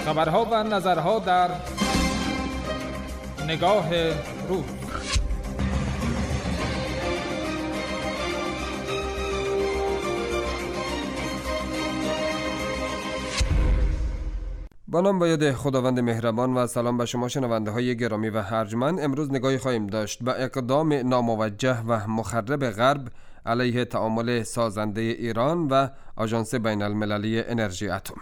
خبرها و نظرها در نگاه روز. با نام و یاد خداوند مهربان و سلام به شما شنونده های گرامی و ارجمند. امروز نگاهی خواهیم داشت به اقدام ناموجه و مخرب غرب علیه تعامل سازنده ایران و آژانس بین المللی انرژی اتمی.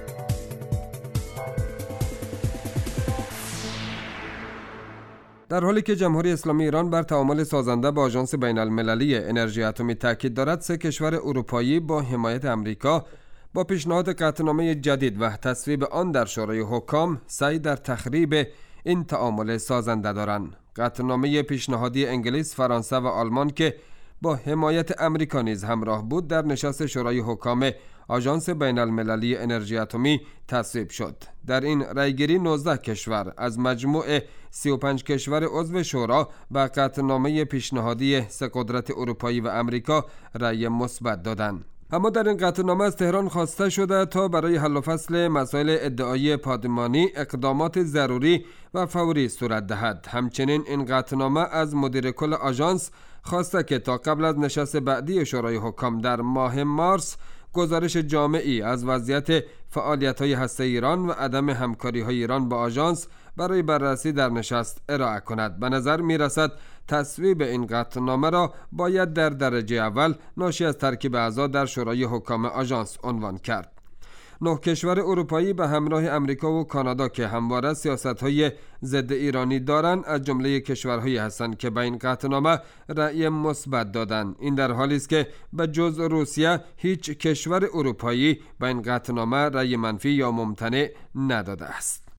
در حالی که جمهوری اسلامی ایران بر تعامل سازنده با آژانس بین المللی انرژی اتمی تاکید دارد، سه کشور اروپایی با حمایت آمریکا با پیشنهاد قطعنامه جدید و تصویب آن در شورای حکام سعی در تخریب این تعامل سازنده دارند. قطعنامه پیشنهادی انگلیس، فرانسه و آلمان که با حمایت آمریکا نیز همراه بود، در نشست شورای حکام آژانس بین المللی انرژی اتمی تصویب شد. در این رأیگیری 19 کشور از مجموع 35 کشور عضو شورا به قطعنامه پیشنهادی سه قدرت اروپایی و آمریکا رأی مثبت دادند. اما در این قطعنامه از تهران خواسته شده تا برای حل و فصل مسائل ادعایی پادمانی اقدامات ضروری و فوری صورت دهد. همچنین این قطعنامه از مدیر کل آژانس خواسته که تا قبل از نشست بعدی شورای حکام در ماه مارس گزارش جامعی از وضعیت فعالیت‌های هسته‌ای ایران و عدم همکاری‌های ایران با آژانس برای بررسی در نشست ارائه کند. به نظر می‌رسد تصویب این قطعنامه را باید در درجه اول ناشی از ترکیب اعضا در شورای حکام آژانس عنوان کرد. 9 کشور اروپایی به همراه امریکا و کانادا که همواره سیاست‌های ضد ایرانی دارند، از جمله کشورهایی هستند که به این قطعنامه رأی مثبت دادند. این در حالی است که به جز روسیه هیچ کشور اروپایی به این قطعنامه رأی منفی یا ممتنع نداده است.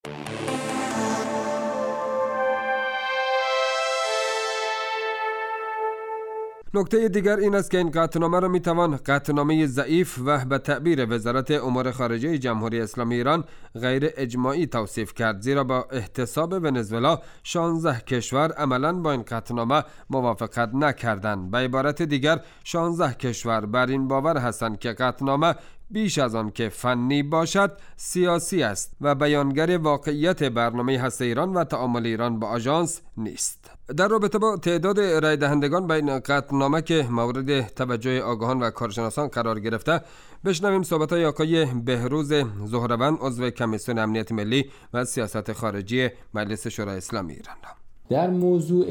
نکته دیگر این است که این قطعنامه را میتوان قطعنامه ضعیف و به تعبیر وزارت امور خارجه جمهوری اسلامی ایران غیر اجماعی توصیف کرد، زیرا با احتساب ونزوئلا 16 کشور عملاً با این قطعنامه موافقت نکردند. به عبارت دیگر 16 کشور بر این باور هستند که قطعنامه بیش از آن که فنی باشد سیاسی است و بیانگر واقعیت برنامه هسته ایران و تعامل ایران با آژانس نیست. در رابطه با تعداد رای دهندگان به این قطعنامه که مورد توجه آگاهان و کارشناسان قرار گرفته، بشنویم صحبت‌های آقای بهروز زهروند، عضو کمیسیون امنیت ملی و سیاست خارجی مجلس شورای اسلامی ایران. در موضوع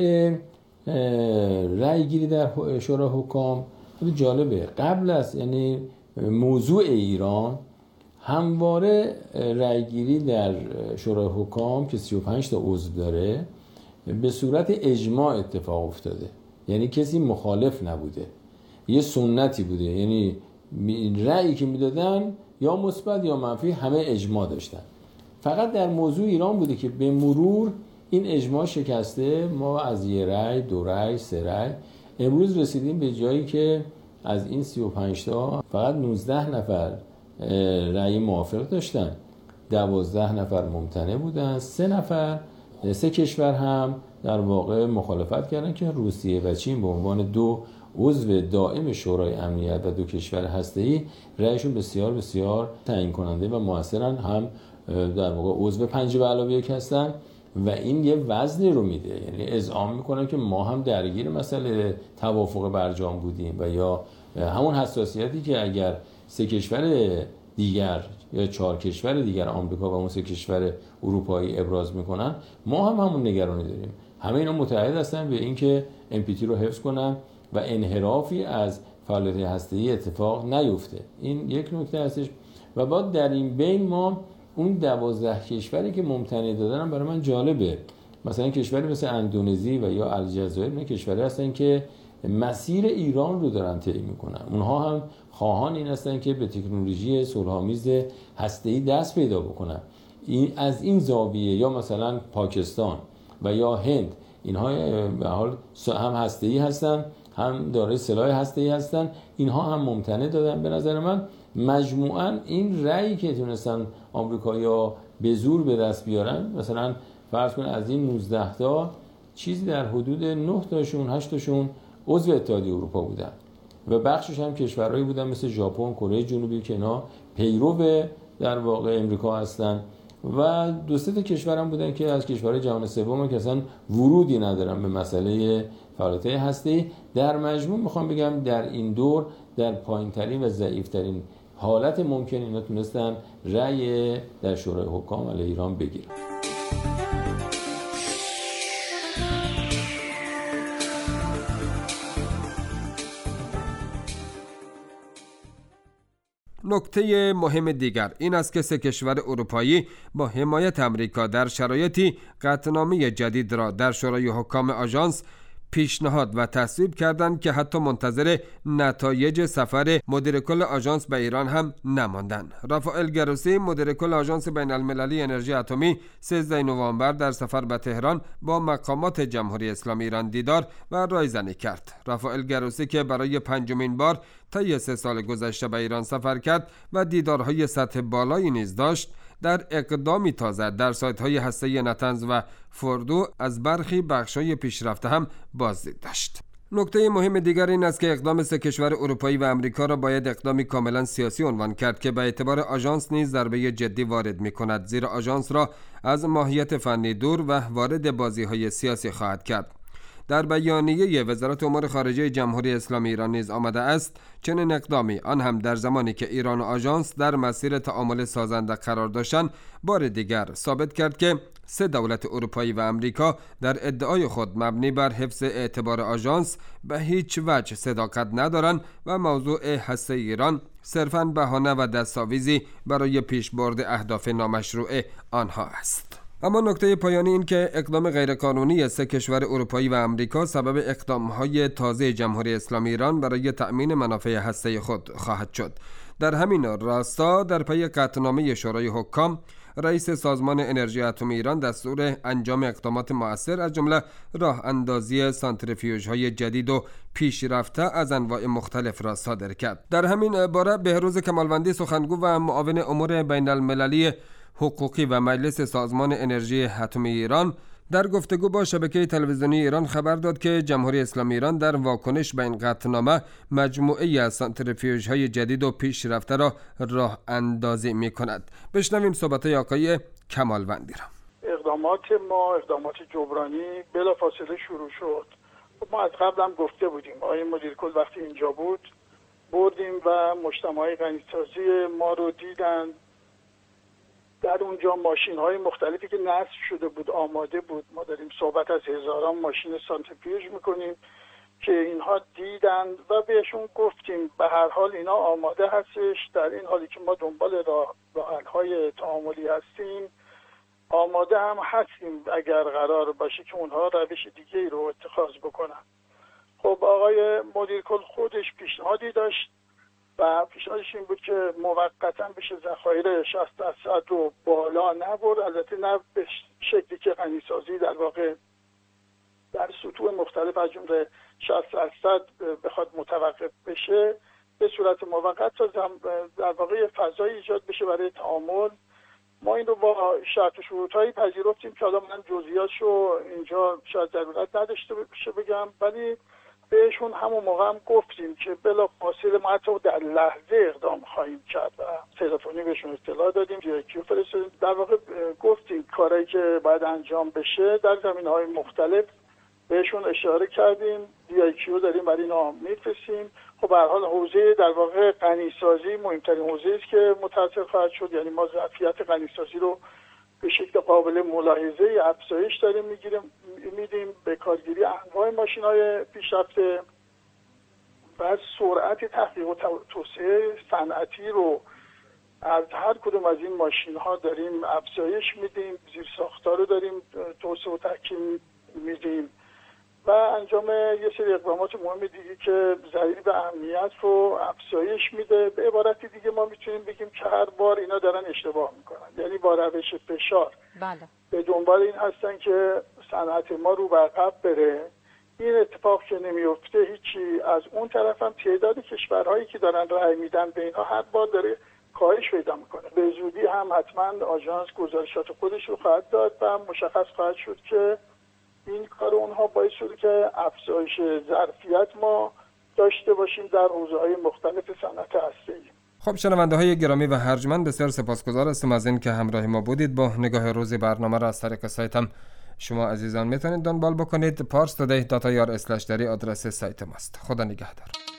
رای گیری در شورای حکام جالبه، قبل از موضوع ایران همواره رأیگیری در شورای حکام که 35 تا عضو داره به صورت اجماع اتفاق افتاده، یعنی کسی مخالف نبوده، یه سنتی بوده، یعنی رأیی که میدادن یا مثبت یا منفی همه اجماع داشتن. فقط در موضوع ایران بوده که به مرور این اجماع شکسته، ما از یه رأی، 2 رأی، 3 رأی امروز رسیدیم به جایی که از این 35 تا فقط 19 نفر رأی موافق داشتن، 12 نفر ممتنع بودن، 3 کشور هم در واقع مخالفت کردن که روسیه و چین به عنوان 2 عضو دائم شورای امنیت و 2 کشور هسته‌ای رأیشون بسیار بسیار تعیین کننده و موثرن، هم در واقع عضو 5+1 هستن و این یه وزنی رو میده، یعنی اذعان میکنه که ما هم درگیر مسئله توافق برجام بودیم و یا همون حساسیتی که اگر 3 کشور دیگر یا 4 کشور دیگر آمریکا و اون 3 کشور اروپایی ابراز میکنن، ما هم همون نگرانی داریم. همه اینا متحد هستن به اینکه NPT رو حفظ کنن و انحرافی از فعالیت هسته‌ای اتفاق نیفته. این یک نکته هستش. و بعد در این بین ما اون 12 کشوری که ممتنع دادن برای من جالبه، مثلا کشوری مثل اندونزی و یا الجزایر، نه کشوری هستن که مسیر ایران رو دارن طی میکنن. اونها هم خواهان این هستن که به تکنولوژی صلح‌آمیز هسته‌ای دست پیدا بکنن. از این زاویه یا مثلا پاکستان و یا هند، اینها به حال هم هسته‌ای هستن، هم دارای سلاح هسته‌ای هستن، اینها هم ممتنع دادن. به نظر من مجموعاً این رأیی که تونستن آمریکایی‌ها به زور به دست بیارن، مثلا فرض کن از این 19 تا چیزی در حدود 9 تاشون 8 تاشون عضو اتحادیه اروپا بودن و بخشش هم کشورهایی بودن مثل ژاپن، کره جنوبی که اینا پیرو در واقع امریکا هستن و دو سه تا کشور هم بودن که از کشورهای جهان سوم که اصلا ورودی ندارن به مسئله فعالیت‌های هسته‌ای. در مجموع میخوام بگم در این دور در پایین‌ترین و ضعیف‌ترین حالت ممکن اینا تونستن رأی در شورای حکام علیه ایران بگیرن. نکته مهم دیگر این است که سه کشور اروپایی با حمایت امریکا در شرایطی قطعنامه جدید را در شورای حکام آژانس پیشنهاد و تصویب کردند که حتی منتظر نتایج سفر مدیر کل آژانس به ایران هم نماندند. رافائل گروسی مدیر کل آژانس بین المللی انرژی اتمی 13 نوامبر در سفر به تهران با مقامات جمهوری اسلامی ایران دیدار و رایزنی کرد. رافائل گروسی که برای پنجمین بار طی 3 سال گذشته به ایران سفر کرد و دیدارهای سطح بالایی نیز داشت، در اقدامی تازه در سایت‌های هسته‌ای نتنز و فوردو از برخی بخش‌های پیشرفته هم بازدید داشت. نکته مهم دیگر این است که اقدام سه کشور اروپایی و امریکا را باید اقدامی کاملا سیاسی عنوان کرد که به اعتبار آژانس نیز ضربه جدی وارد می‌کند، زیرا آژانس را از ماهیت فنی دور و وارد بازی‌های سیاسی خواهد کرد. در بیانیه وزارت امور خارجه جمهوری اسلامی ایران نیز آمده است چنین اقدامی، آن هم در زمانی که ایران و آژانس در مسیر تعامل سازنده قرار داشتند، بار دیگر ثابت کرد که سه دولت اروپایی و امریکا در ادعای خود مبنی بر حفظ اعتبار آژانس به هیچ وجه صداقت ندارند و موضوع هسته ایران صرفاً بهانه و دستاویزی برای پیشبرد اهداف نامشروع آنها است. اما نکته پایانی این که اقدام غیرقانونی سه کشور اروپایی و امریکا سبب اقدام‌های تازه جمهوری اسلامی ایران برای تأمین منافع هسته‌ای خود خواهد شد. در همین راستا در پی قطعنامه شورای حکام، رئیس سازمان انرژی اتمی ایران دستور انجام اقدامات مؤثر از جمله راه اندازی سانتریفیوژهای جدید و پیشرفته از انواع مختلف را صادر کرد. در همین باره بهروز کمالوندی سخنگو و معاون امور بین المللی حقوقی و مجلس سازمان انرژی اتمی ایران در گفتگو با شبکه تلویزیونی ایران خبر داد که جمهوری اسلامی ایران در واکنش به این قطعنامه مجموعه‌ای از سانتریفیوژهای جدید و پیشرفته را راه اندازی می‌کند. بشنویم صحبت‌های آقای کمالوندی را. اقدامات جبرانی بلافاصله شروع شد. ما از قبل هم گفته بودیم، آقای مدیر کل وقتی اینجا بود بردیم و مجتمع‌های غنی‌سازی ما رو دیدن. در اونجا ماشین‌های مختلفی که نصب شده بود آماده بود. ما داریم صحبت از هزاران ماشین سانتریفیوژ میکنیم که اینها دیدن و بهشون گفتیم به هر حال اینا آماده هستش. در این حالی که ما دنبال راه‌حل‌های تعاملی هستیم، آماده هم هستیم اگر قرار باشه که اونها روش دیگه‌ای رو اتخاذ بکنن. خب آقای مدیر کل خودش پیشنهادی داشت و پیشنهادش این بود که موقتا بشه ذخایر 60% رو بالا نبرد، البته نه به شکلی که غنی‌سازی در واقع در سطوح مختلف از جمله 60% بخواد متوقف بشه، به صورت موقت تا در واقع فضای ایجاد بشه برای تعامل. ما این رو با شرط و شروطایی پذیرفتیم که حالا من جزئیاتشو اینجا شاید ضرورت نداشته باشه بگم، ولی بهشون همون موقع هم گفتیم که بلافاصله ما حتی در لحظه اقدام خواهیم کرد و تلفنی بهشون اطلاع دادیم. DIQ فرستادیم. در واقع گفتیم کارهایی که باید انجام بشه در زمینه‌های مختلف بهشون اشاره کردیم. DIQ داریم برای اینا میفرستیم. خب به هر حال حوزه در واقع غنی‌سازی مهمترین حوزه است که متأثر خواهد شد. یعنی ما ظرفیت غنی‌سازی رو به شکل قابل ملاحظه افزایش داریم میدیم به کارگیری انواع ماشین‌های پیشرفته و سرعت تحقیق و توسعه صنعتی رو از هر کدوم از این ماشین‌ها داریم افزایش میدیم. زیرساخت‌ها رو داریم توسعه و تحکیم میدیم و انجام یه سری اقدامات مهم دیگه که ضریب امنیت رو افزایش میده. به عبارت دیگه ما میتونیم بگیم که هر بار اینا دارن اشتباه میکنن، یعنی با روش فشار به دنبال این هستن که صنعت ما رو به عقب بره. این اتفاق که نمیفته هیچی. از اون طرف هم تعداد کشورهایی که دارن رأی میدن به اینها هر بار داره کاهش پیدا میکنه. به زودی هم حتما آژانس گزارشات خودش رو خواهد داد و مشخص خواهد شد که این کار اونها باعث شده که افزایش ظرفیت ما داشته باشیم در حوزه‌های مختلف صنعت هسته‌ای. خب شنونده های گرامی و ارجمند، بسیار سپاسگزار هستم از این که همراه ما بودید. با نگاه روز برنامه را از طریق سایتم شما عزیزان میتونید دنبال بکنید. parstoday.ir/dari آدرس سایت ماست. خدا نگهدار.